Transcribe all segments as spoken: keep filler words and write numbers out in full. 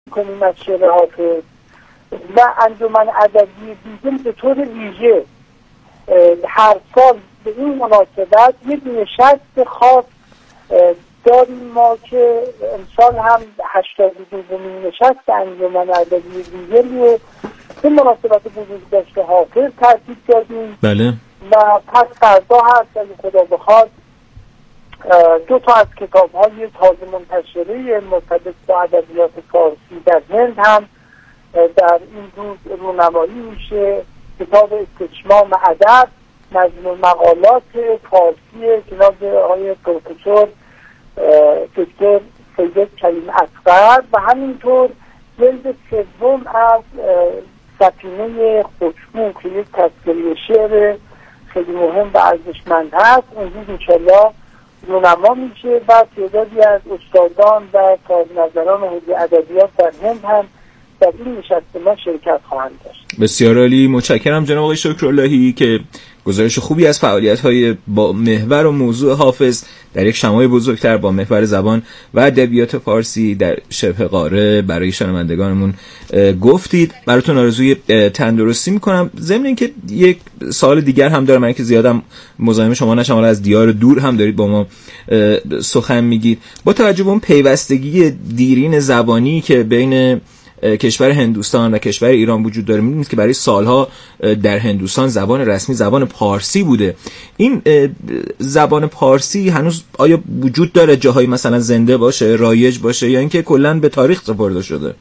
کنیم از شعر حافظ و انجمن ادبی بیژن به طور ویژه هر سال به این مناسبت یک نشست خاص داریم ما که امسال هم هشتاد و دومین نشست انجمن ادبی بیژن رو به مناسبت بزرگداشت حافظ ترتیب دادیم. بله. و پس فردا هست اگه خدا بخواد دو تا از کتاب‌های تازه منتشره مرتبط با ادبیات فارسی در هند هم در این روز رونمایی میشه. کتاب استشمام ادب مجموع مقالات فارسی جناب آقای پروفسور دکتر سید کریم اصغر و همینطور جلد سوم از سفینه خوشبو که یک تذکره شعر خیلی مهم و ارزشمند هست اون روز انشالله رونما میشه و تعدادی از استادان و کارنظران حوزه ادبیات در هند هم در این نشست ما شرکت خواهند داشت. بسیار عالی، متشکرم جناب آقای شکراللهی که گزارش خوبی از فعالیت‌های با محور و موضوع حافظ در یک شمای بزرگتر با محور زبان و ادبیات فارسی در شبه قاره برای شنوندگانمون گفتید. براتون آرزوی تندرستی میکنم. ضمن اینکه یک سوال دیگر هم دارم، من که زیادم مزاحم شما نشم، حالا از دیار دور هم دارید با ما سخن میگید، با توجه به اون پیوستگی دیرین زبانی که بین کشور هندوستان و کشور ایران وجود داره، می‌بینید که برای سالها در هندوستان زبان رسمی زبان پارسی بوده. این زبان پارسی هنوز آیا وجود داره جاهایی مثلا زنده باشه، رایج باشه، یا اینکه کلاً به تاریخ سپرده شده؟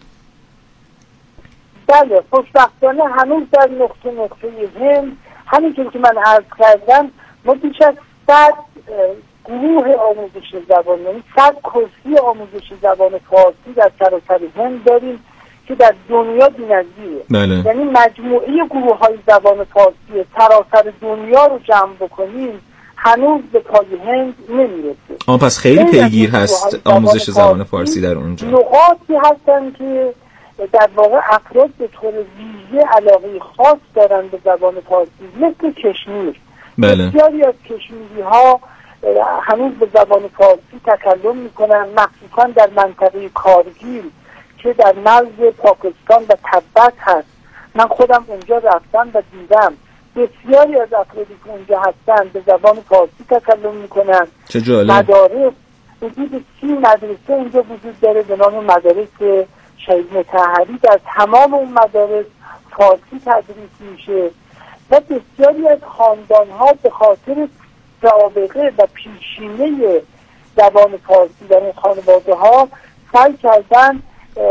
بله، خوشبختانه هنوز در نقطه نقطه هند همینطور که من عرض کردم ما بیش از صد گروه آموزش زبان، یعنی صد کرسی آموزش زبان فارسی در سراسر هند داریم که در دنیا بی‌نظیره. بله. یعنی مجموعه گروه های زبان فارسی سراسر دنیا رو جمع بکنیم هنوز به پای هند نمیرسه. آن پس خیلی پیگیر هست آموزش زبان فارسی در اونجا. نقاطی هستن که در واقع افراد به طور ویژه علاقه خاص دارن به زبان فارسی، مثل کشمیر. بله. بسیاری از کشمیری ها هنوز به زبان فارسی تکلم میکنن، مخصوصا در منطقه کارگیل که در مرز پاکستان و تبت هست. من خودم اونجا رفتم و دیدم بسیاری از افرادی که اونجا هستن به زبان فارسی تکلم میکنن. چه جالب. مدارس حدود سی مدرسه اونجا وجود داره به نام مدارس شهید مطهری. در تمام اون مدارس فارسی تدریس میشه و بسیاری از خاندان‌ها به خاطر سابقه و پیشینه زبان فارسی در این خانواده ها سعی کردن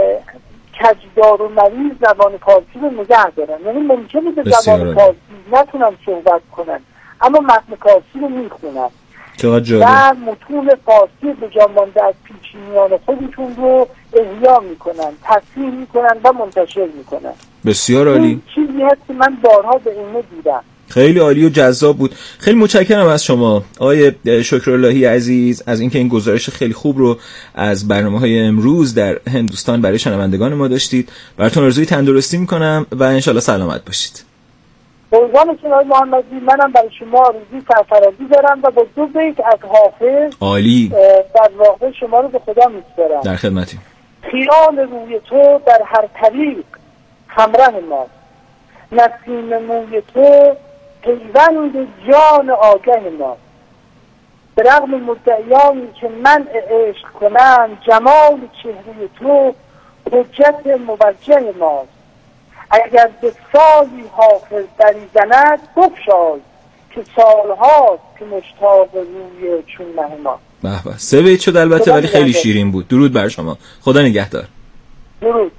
کجدار و مریض زبان فارسی رو نگه دارن. یعنی ممکنه به زبان فارسی نتونن صحبت کنن اما متن فارسی رو میخونن و متون فارسی به جا مانده از پیشینیان خودشون رو احیا میکنن، تصحیح میکنن و منتشر میکنن. بسیار عالی. این چیزی هست که من بارها به اینه دیدم. خیلی عالی و جذاب بود. خیلی متشکرم از شما آقای شکراللهی عزیز از اینکه این گزارش خیلی خوب رو از برنامه‌های امروز در هندوستان برای شنوندگان ما داشتید. براتون آرزوی تندرستی میکنم و انشالله سلامت باشید. قربانتون آقای محمدی، منم برای شما آرزوی سرفرازی دارم و با دو بیت از حافظ عالی در واقع شما رو به خدا میسپارم. در خدمتیم. خیال روی تو در هر طریق همراه ما، نسیم موی تو پیوند جان آگه ما، به رغم مدعیانی که منع عشق کنند جمال چهره تو حجت موجه ماست. اگر به سالی حافظ دری زند بگشای که سالهاست که مشتاق روی چون مه ما. به به، سه بیت شد البته ولی خیلی شیرین بود. درود بر شما. خدا نگهدار. درود.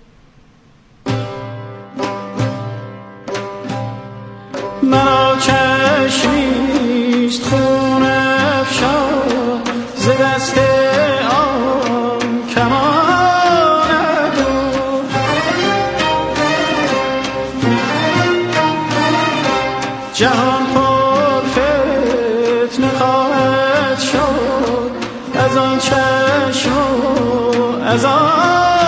مرا چشمیست خون افشان ز دست آن کمان دور، جهان پر فتنه خواهد شد از آن چشم و از آن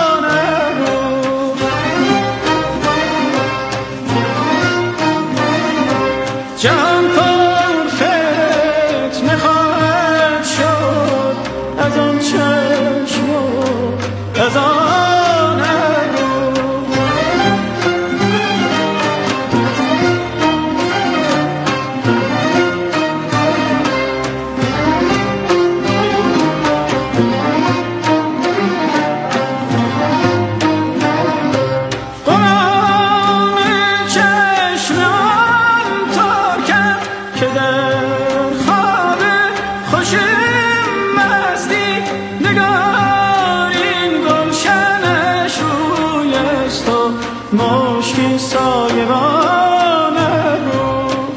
جهان پر فتنه خواهد شد از آن چشم و از آن مشکی سایبان ابرو.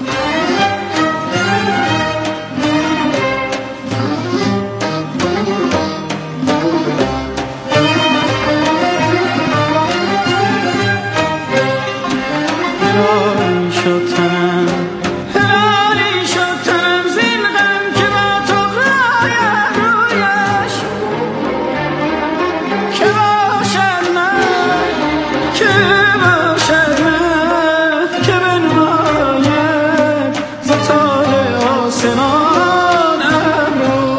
هلالی شد تنم هلالی شد تنم زین غم که با تو رایم رویش که باشد من که باشد من که بنماید ز تار آسمان ابرو.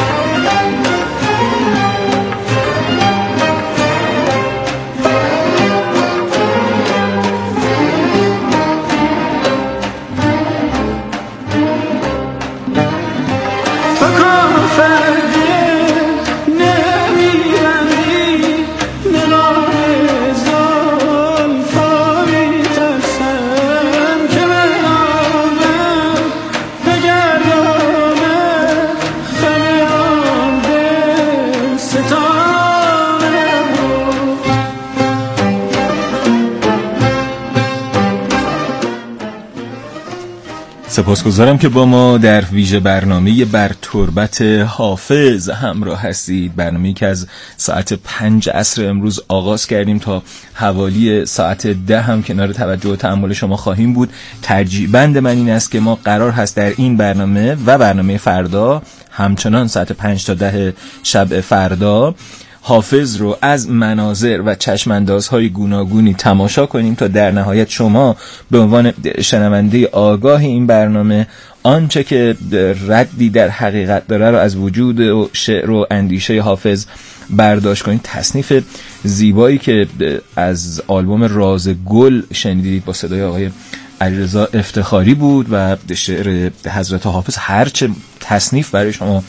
سپاسگزارم که با ما در ویژه برنامه بر تربت حافظ همراه هستید. برنامه‌ای که از ساعت پنج عصر امروز آغاز کردیم تا حوالی ساعت ده هم کنار توجه و تأمل شما خواهیم بود. ترجیح بند من این است که ما قرار هست در این برنامه و برنامه فردا همچنان ساعت پنج تا ده شب فردا حافظ رو از مناظر و چشماندازهای گوناگونی تماشا کنیم تا در نهایت شما به عنوان شنونده آگاه این برنامه آنچه که ردی در حقیقت داره رو از وجود و شعر و اندیشه حافظ برداشت کنید. تصنیف زیبایی که از آلبوم راز گل شنیدید با صدای آقای علیرضا افتخاری بود و شعر حضرت حافظ. هرچه تصنیف برای شما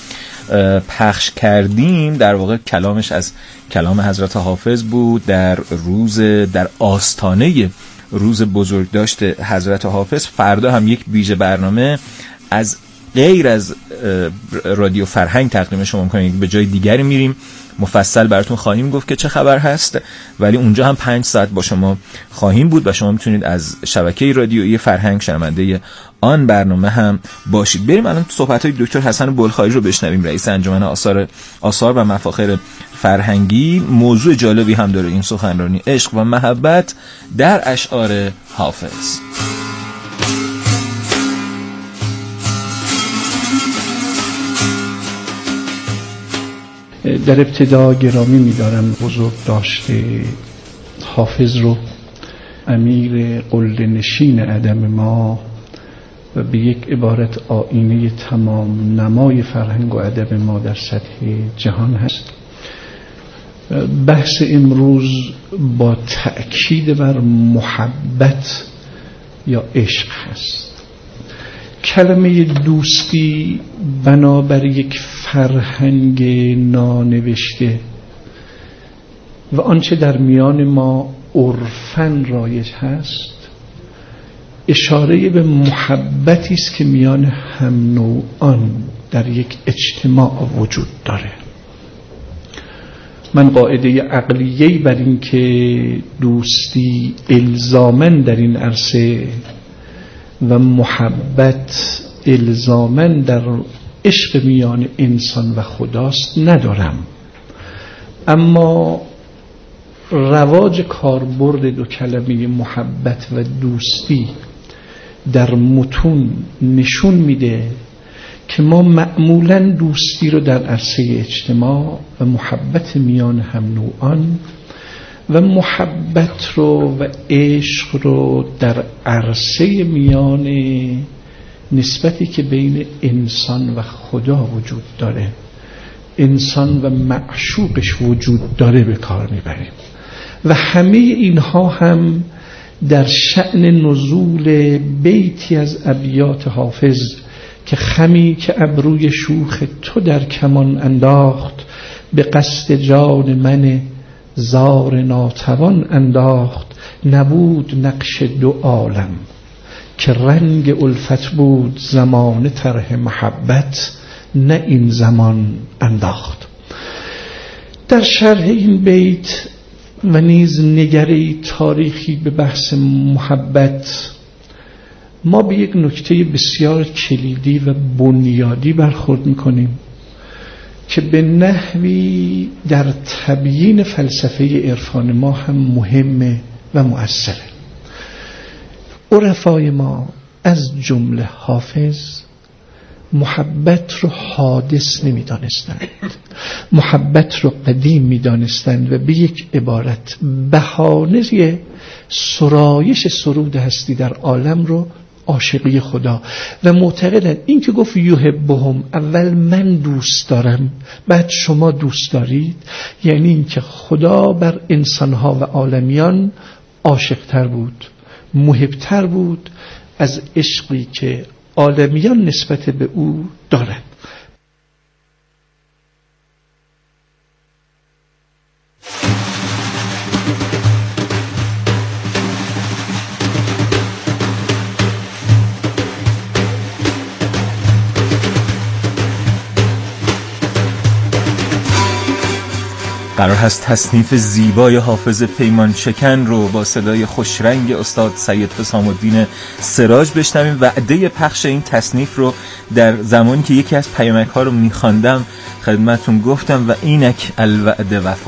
پخش کردیم در واقع کلامش از کلام حضرت حافظ بود در روز در آستانه روز بزرگداشت حضرت حافظ. فردا هم یک ویژه برنامه از غیر از رادیو فرهنگ تقدیم شما می‌کنیم. به جای دیگری میریم مفصل براتون خواهیم گفت که چه خبر هست، ولی اونجا هم پنج ساعت با شما خواهیم بود و شما میتونید از شبکه رادیویی فرهنگ شنونده آن برنامه هم باشید. بریم الان صحبت‌های دکتر حسن بلخاری رو بشنویم، رئیس انجمن آثار آثار و مفاخر فرهنگی. موضوع جالبی هم داره این سخنرانی، عشق و محبت در اشعار حافظ. در ابتدا گرامی می‌دارم بزرگ داشته حافظ رو، امیر قله نشین عدم ما و به یک عبارت آینه تمام نمای فرهنگ و ادب ما در سطح جهان هست. بحث امروز با تأکید بر محبت یا عشق هست. کلمه دوستی بنابر یک فرهنگ نانوشته و آنچه در میان ما عرفاً رایج هست اشاره به محبتی است که میان هم نوعان در یک اجتماع وجود داره. من قاعده عقلیه‌ای بر این که دوستی الزاماً در این عرصه و محبت الزاماً در عشق میان انسان و خداست ندارم، اما رواج کاربرد دو کلمه محبت و دوستی در متون نشون میده که ما معمولاً دوستی رو در عرصه اجتماع و محبت میان هم نوعان و محبت رو و عشق رو در عرصه میان نسبتی که بین انسان و خدا وجود داره، انسان و معشوقش وجود داره به کار میبریم. و همه اینها هم در شأن نزول بیتی از ابیات حافظ که خمی که ابروی شوخ تو در کمان انداخت به قصد جان من زار ناتوان انداخت، نبود نقش دو عالم که رنگ الفت بود زمان طرح محبت نه این زمان انداخت. در شرح این بیت و نیز نگره تاریخی به بحث محبت، ما به یک نکته بسیار کلیدی و بنیادی برخورد میکنیم که به نحوی در تبیین فلسفه عرفان ما هم مهمه و مؤثره. عرفای ما از جمله حافظ محبت رو حادث نمی دانستند، محبت رو قدیم می دانستند و به یک عبارت بهانه سرایش سرود هستی در عالم رو عاشقی خدا و معتقدند این که گفت یحبهم، اول من دوست دارم بعد شما دوست دارید، یعنی این که خدا بر انسانها و عالمیان عاشقتر بود، محبتر بود از عشقی که عالمیان نسبت به او دارند. قرار هست تصنیف زیبای حافظ پیمان شکن رو با صدای خوشرنگ استاد سید حسام الدین سراج بشنویم. وعده پخش این تصنیف رو در زمانی که یکی از پیامک ها رو میخواندم خدمتون گفتم و اینک الوعد وفا.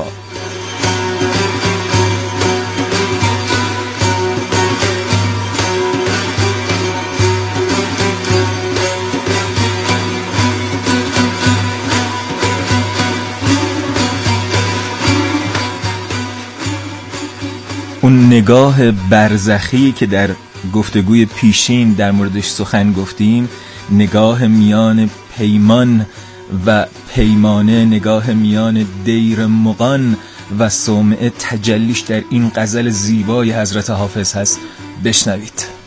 اون نگاه برزخی که در گفتگوی پیشین در موردش سخن گفتیم، نگاه میان پیمان و پیمانه، نگاه میان دیر مغان و صومعه، تجلیش در این غزل زیبای حضرت حافظ هست. بشنوید.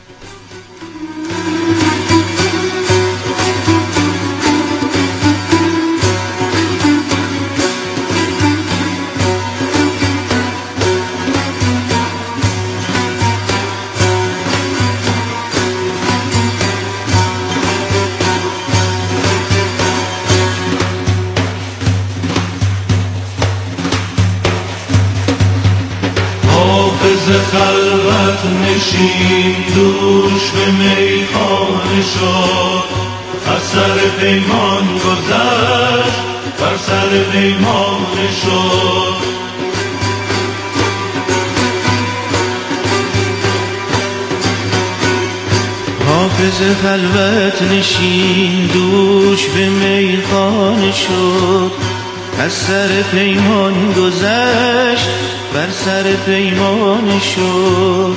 خلوت نشین دوش به میخانه شد، از سر پیمان گذشت بر سر پیمانه شد. حافظ خلوت نشین دوش به میخانه شد، از سر پیمان گذشت بر سر پیمان شد.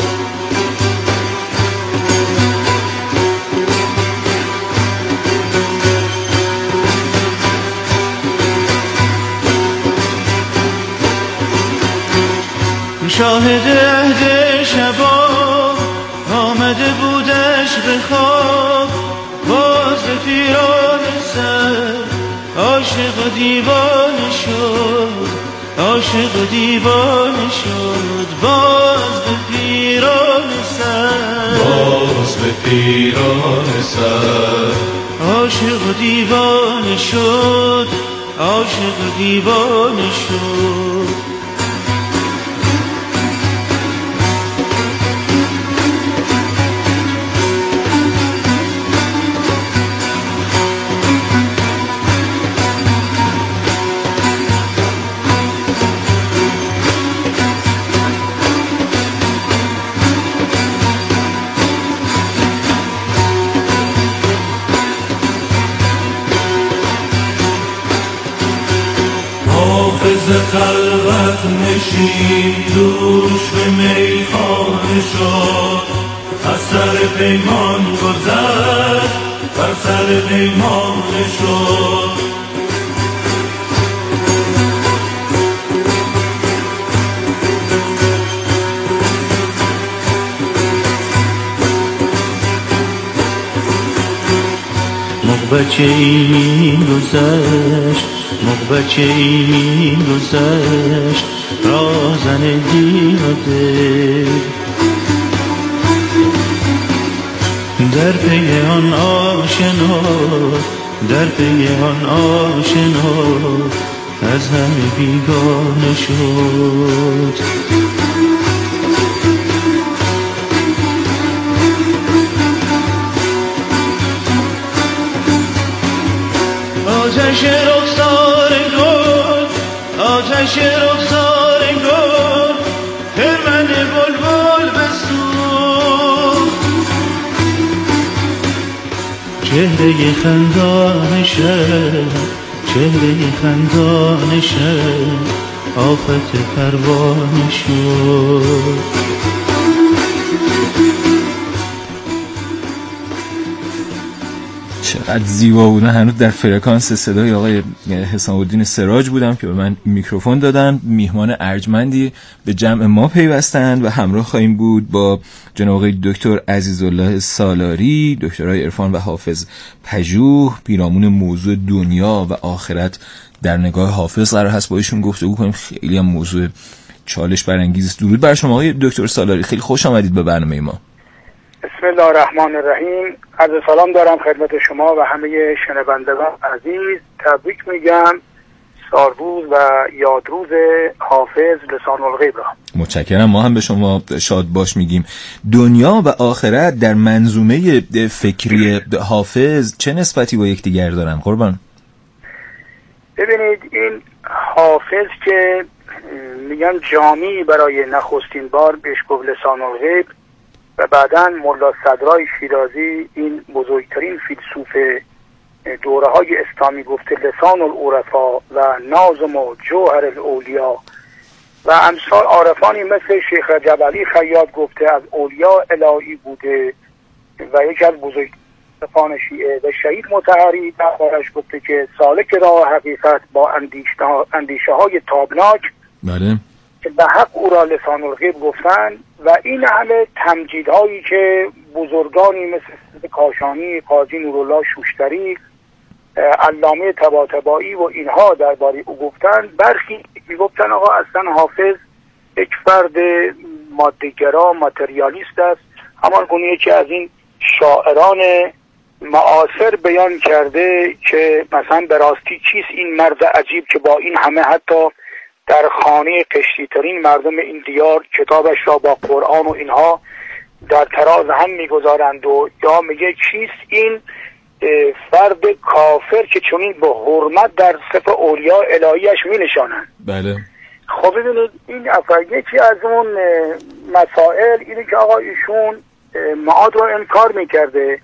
شاهد عهد شباب آمده بودش به خواب، باز به پیران سر عاشق و دیوانه شد، عاشق و دیوانه شد. باز به پیران سر، باز به پیران سر عاشق و دیوانه شد، عاشق و دیوانه شد. حافظ خلوت نشین دوش به میخانه شد، از سر پیمان گذشت بر سر پیمانه شد. مغبچه ای می گذشت، مغبچه ای می گذشت، رازن دین و دل. در پی آن آشنا، در پی آن آشنا، از همه بیگانه شد. چهره خندانشه چهره خندانشه آفت پروانه شد. چقدر زیبا بودن. هنوز در فرکانس صدای آقای حسام الدین سراج بودم که به من میکروفون دادن. میهمان ارجمندی به جمع ما پیوستند و همراه خواهیم بود با جناب آقای دکتر عزیزالله سالاری، دکترای عرفان و حافظ پژوه. پیرامون موضوع دنیا و آخرت در نگاه حافظ قرار هست با ایشون گفتگو کنیم. خیلی هم موضوع چالش برانگیز است. درود بر شما آقای دکتر سالاری، خیلی خوش آمدید به برنامه ما. بسم الله الرحمن الرحیم. عرض سلام دارم خدمت شما و همه شنوندگان عزیز. تبریک میگم سالروز و یادروز حافظ لسان الغیب را. متشکرم. ما هم به شما شاد باش میگیم. دنیا و آخرت در منظومه فکری حافظ چه نسبتی با یکدیگر دارن قربان؟ ببینید، این حافظ که میگن جامی برای نخستین بار بهش گفت لسان الغیب و بعداً ملا صدرای شیرازی، این بزرگترین فیلسوف دوره های اسلامی، گفته لسان العرفا و ناظم و جوهر الاولیا و امثال عارفانی مثل شیخ رجب علی خیاط گفته از اولیاء الهی بوده و یکی از بزرگان شیعه و شهید مطهری دربارش گفته که سالک راه حقیقت با اندیشه های تابناک بله که به حق او را لسان الغیب گفتن. و این همه تمجیدهایی که بزرگانی مثل کاشانی، قاضی نورالله شوشتری، علامه طباطبایی و اینها درباره او گفتن، برخی میگفتن آقا اصلا حافظ یک فرد ماده‌گرا، ماتریالیست است، همان گونه که از این شاعران معاصر بیان کرده که مثلا به راستی چیست این مرد عجیب که با این همه حتی در خانه قشتی‌ترین مردم این دیار کتابش را با قرآن و اینها در تراز هم میگذارند، و یا میگه چیست این فرد کافر که چنین به حرمت در صف اولیاء الهیش مینشانند. بله. خب ببینید این افراد یکی از اون مسائل اینه که آقا ایشون معاد رو انکار میکرده،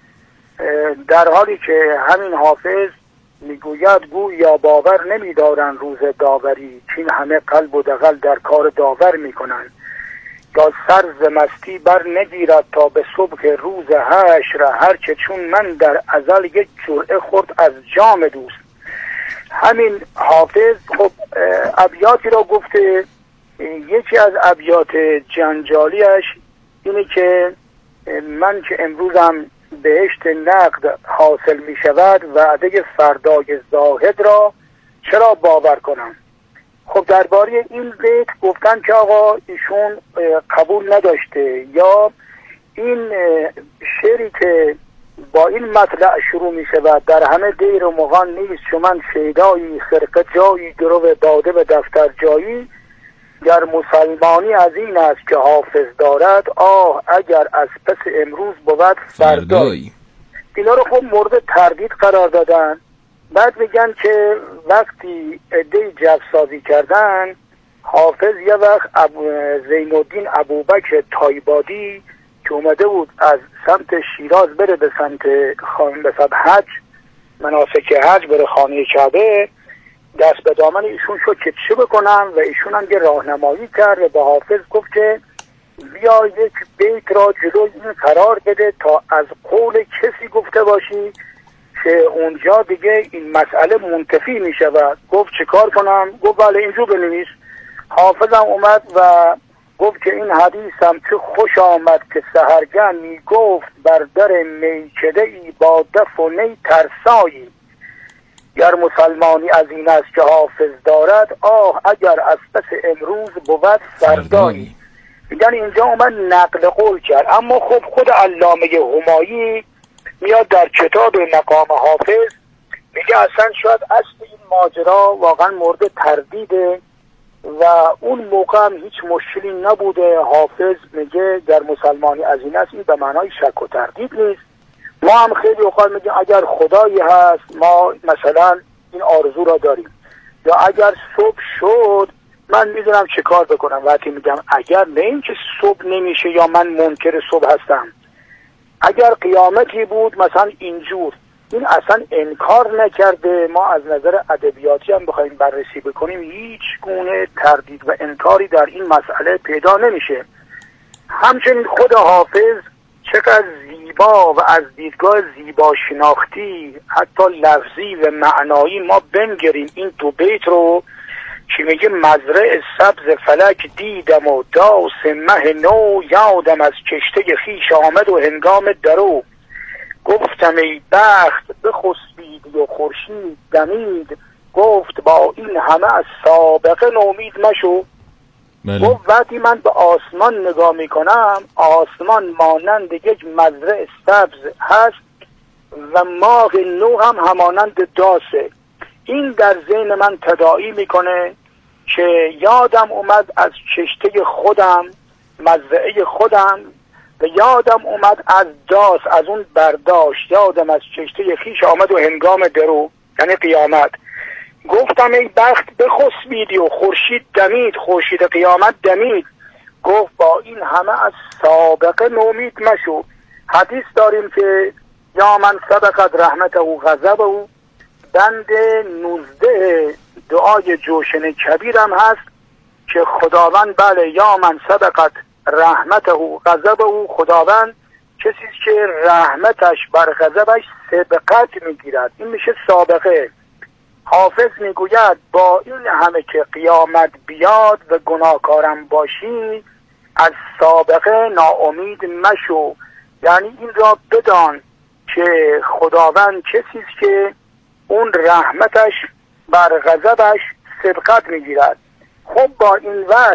در حالی که همین حافظ میگوید گویا باور نمیدارن روز داوری، چین همه قلب و دغل در کار داور میکنن، یا سر ز مستی بر نگیرد تا به صبح روز حشر، هر که چون من در ازل یک جرعه خورد از جام دوست. همین حافظ خب ابیاتی را گفته، یکی از ابیات جنجالیش اینه که من که امروزم بهشت نقد حاصل می شود، وعده فردای زاهد را چرا باور کنم. خب درباره این بیت گفتن که آقا ایشون قبول نداشته، یا این شعری که با این مطلع شروع می شود در همه دیر و مغان نیست چون من شیدایی خرقه جایی گروه داده به دفتر جایی، گر مسلمانی از این است که حافظ دارد آه اگر از پس امروز بود فردایی. اینا رو خب مورد تردید قرار دادن. بعد میگن که وقتی عده‌ای جفسازی کردن، حافظ یه وقت زین الدین ابوبکر تایبادی که اومده بود از سمت شیراز بره به سمت خانه به سمت حج، مناسک حج، بره خانه کعبه، دست به دامن ایشون شد که چه بکنم و ایشون هم یه راهنمایی کرد و به حافظ گفت که بیا یک بیت را جلو این قرار بده تا از قول کسی گفته باشی که اونجا دیگه این مسئله منتفی می شود. گفت چه کار کنم؟ گفت بله اینجور بنویس. حافظم اومد و گفت که این حدیثم چه خوش آمد که سحرگن می گفت بر در میکده ای با دف و نی ترسایی، گر مسلمانی از این است که حافظ دارد آه اگر از پس امروز بود فردایی. میگن اینجا اومد نقل قول کرد. اما خب خود علامه همایی میاد در کتاب مقام حافظ میگه اصلا شاید اصل این ماجرا واقعا مورد تردیده و اون موقع هم هیچ مشکلی نبوده. حافظ میگه در مسلمانی از این است، این به معنای شک و تردید نیست. ما هم خیلی اوقات میگیم اگر خدایی هست ما مثلا این آرزو را داریم، یا اگر صبح شد من میدونم چه کار بکنم. وقتی میگم اگر، نه این که صبح نمیشه یا من منکر صبح هستم. اگر قیامتی بود مثلا اینجور این اصلا انکار نکرده. ما از نظر ادبیاتی هم بخوایم بررسی بکنیم هیچ گونه تردید و انکاری در این مسئله پیدا نمیشه. همچنین خود حافظ چقدر زیبا و از دیدگاه زیبا شناختی حتی لفظی و معنایی ما بنگریم این دو بیت رو که میگه مزرع سبز فلک دیدم و داس مه نو یادم از کشته خیش آمد و هنگام درو گفتم ای بخت بخسبید و خورشید دمید گفت با این همه از سابقه نومید مشو. گفت وقتی من به آسمان نگاه میکنم آسمان مانند یک مزرع سبز هست و ماه نو هم همانند داسه. این در ذهن من تداعی میکنه که یادم اومد از کشته خودم مزرعه خودم و یادم اومد از داس از اون برداشت یادم از کشته خیش آمد و هنگام درو یعنی قیامت. گفتم ای بخت بخسبیدی و خورشید دمید خورشید قیامت دمید گفت با این همه از سابقه نومید مشو. حدیث داریم که یا من سبقت رحمت او غضب او بند نوزده دعای جوشن کبیرم هست که خداوند بله یا من سبقت رحمت او غضب او خداوند کسی که رحمتش بر غضبش سبقت میگیرد این میشه سابقه. حافظ میگوید با این همه که قیامت بیاد و گناهکارم باشی از سابقه ناامید مشو. یعنی این را بدان که خداوند کسی که اون رحمتش بر غضبش سبقت میگیرد. خب با این وصف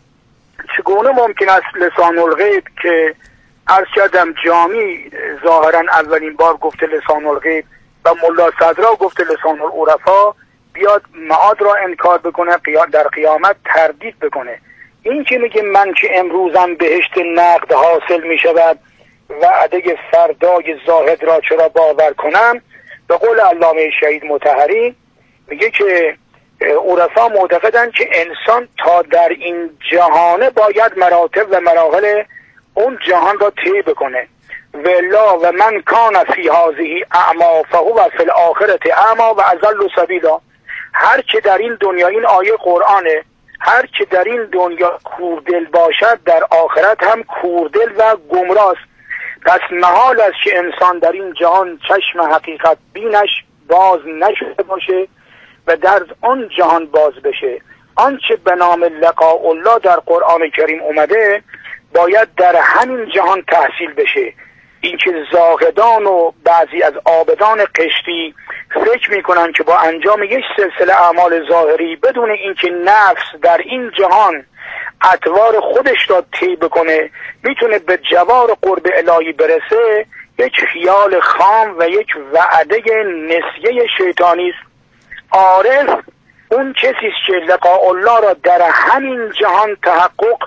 چگونه ممکن است لسان الغیب که عرض کردم جامی ظاهرا اولین بار گفته لسان الغیب و ملا صدرا گفته لسان العرفا بیاد معاد را انکار بکنه در قیامت تردید بکنه. این که میگه من که امروزم بهشت نقد حاصل میشود وعده فردای زاهد را چرا باور کنم به قول علامه شهید مطهری میگه که عرفا معتقدن که انسان تا در این جهانه باید مراتب و مراحل اون جهان را طی بکنه ولا و من کان فی هذه اعما فهو فی الاخره اعما و اضل سبیلا. هر که در این دنیا این آیه قرآنه هر که در این دنیا کوردل باشد در آخرت هم کوردل و گمراست. پس محال است که انسان در این جهان چشم حقیقت بینش باز نشده باشه و در آن جهان باز بشه. آنچه به نام لقاء الله در قرآن کریم اومده باید در همین جهان تحصیل بشه. اینکه زاهدان و بعضی از عابدان قشتی فکر میکنن که با انجام یک سلسله اعمال ظاهری بدون اینکه نفس در این جهان اطوار خودش را طی بکنه میتونه به جوار قرب الهی برسه، یک خیال خام و یک وعده نسیه شیطانی است. عارف اون کسی است که لقاء الله را در همین جهان تحقق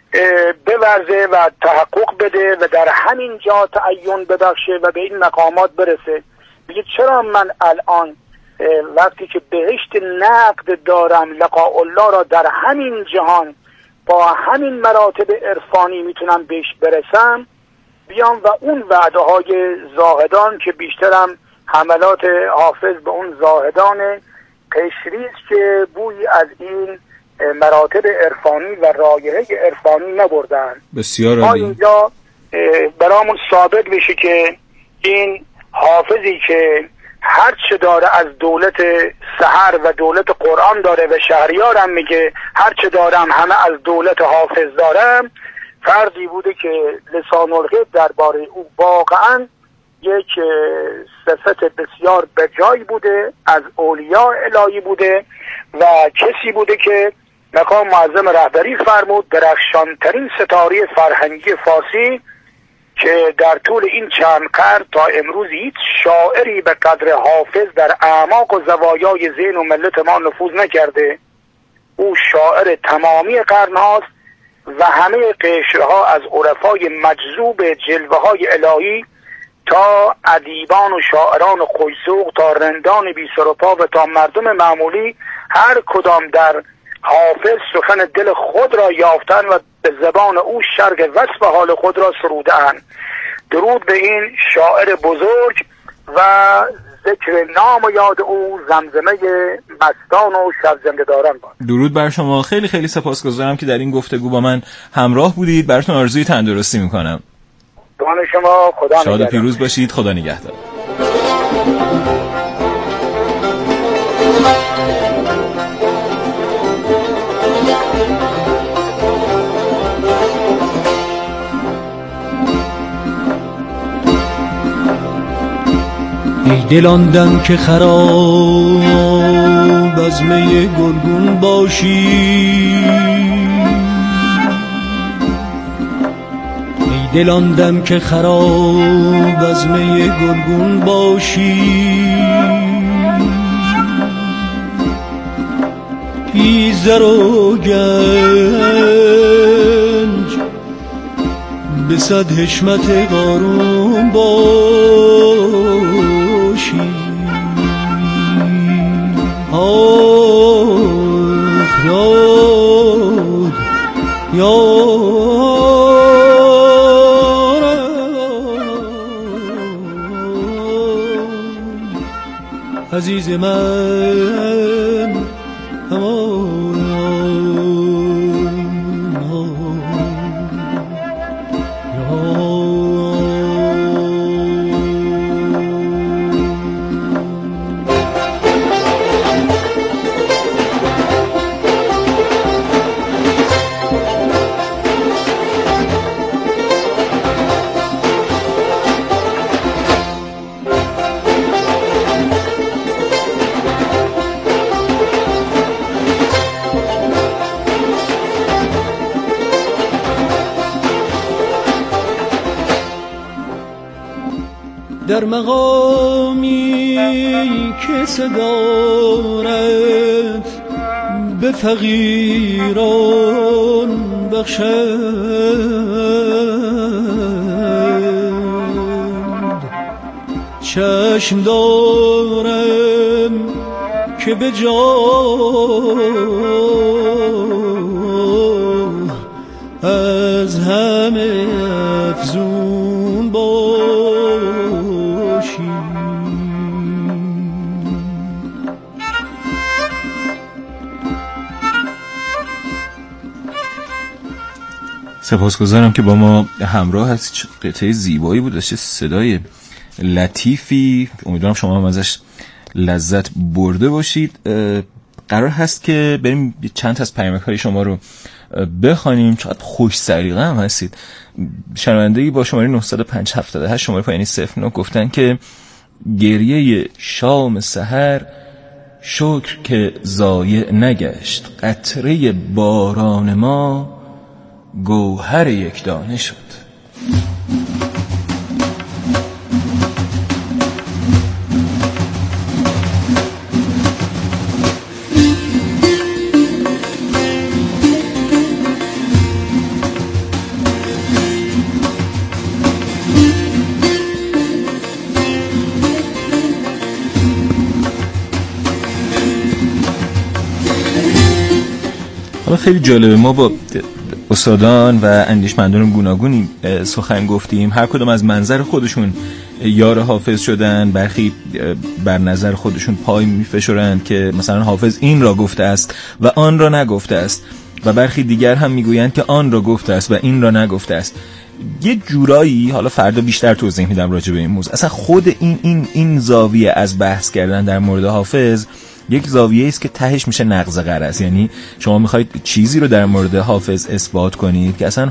بورزه و تحقق بده و در همین جا تعین ببخشه و به این مقامات برسه. میگه چرا من الان وقتی که بهشت نقد دارم لقاء الله را در همین جهان با همین مراتب عرفانی میتونم بهش برسم بیام و اون وعده های زاهدان که بیشترم حملات حافظ به اون زاهدان قشریست که بوی از این مراتب عرفانی و رایحه عرفانی نبردن. بسیار ما عالی. اینجا برامون ثابت بشه که این حافظی که هر چه داره از دولت سحر و دولت قرآن داره و شهریار هم میگه هر چه دارم همه از دولت حافظ دارم، فردی بوده که لسان الغیب درباره او واقعا یک صفت بسیار بجای بوده، از اولیاء الهی بوده و کسی بوده که مقام معظم رهبری فرمود درخشانترین ستاره فرهنگی فارسی که در طول این چند قرن تا امروز هیچ شاعری به قدر حافظ در اعماق و زوایای ذهن و ملت ما نفوذ نکرده. او شاعر تمامی قرن هاست و همه قشرها از عرفای مجذوب جلوه های الهی تا ادیبان و شاعران خوش‌ذوق تا رندان بی سر و پا و تا مردم معمولی هر کدام در حافظ سخن دل خود را یافتن و به زبان او شرح وصف حال خود را سروده‌اند. درود به این شاعر بزرگ و ذکر نام و یاد او زمزمه مستان و شب زنده‌داران باد. درود بر شما. خیلی خیلی سپاسگزارم که در این گفتگو با من همراه بودید. براتون آرزوی تندرستی میکنم. دعای شما. خدا نگهدار. شاد و پیروز باشید. خدا نگهدار. ای دل آن دم که خراب از می گلگون باشی، ای دل آن دم که خراب از می گلگون باشی، بی زر و گنج به صد حشمت قارون باشی. آخ یاد یارم عزیز من امان. در مقامی که صدارت به فقیران بخشد، چشم دارم که به جا از همه افزون باشی. سپاسگزارم که با ما همراه هستید. قطعه زیبایی بود، داشته صدای لطیفی. امیدوارم شما هم ازش لذت برده باشید. قرار هست که بریم چند تا از پیامک‌های شما رو بخوانیم. چقدر خوش سلیقه هم هستید. شنونده‌ای با شماره نه صفر پنج هفت هشت شماره پایانی صفر نه گفتن که گریه شام سحر شکر که ضایع نگشت، قطره باران ما گوهر یک دانه شد. حالا خیلی جالبه، ما با استادان و اندیشمندان گوناگونی سخن گفتیم، هر کدوم از منظر خودشون یار حافظ شدن. برخی بر نظر خودشون پای میفشارند که مثلا حافظ این را گفته است و آن را نگفته است، و برخی دیگر هم میگویند که آن را گفته است و این را نگفته است. یه جورایی حالا فردا بیشتر توضیح میدم راجع به این موضوع. اصلا خود این این این زاویه از بحث کردن در مورد حافظ یک زاویه است که تهش میشه نقض غرض. یعنی شما میخواید چیزی رو در مورد حافظ اثبات کنید که اصلا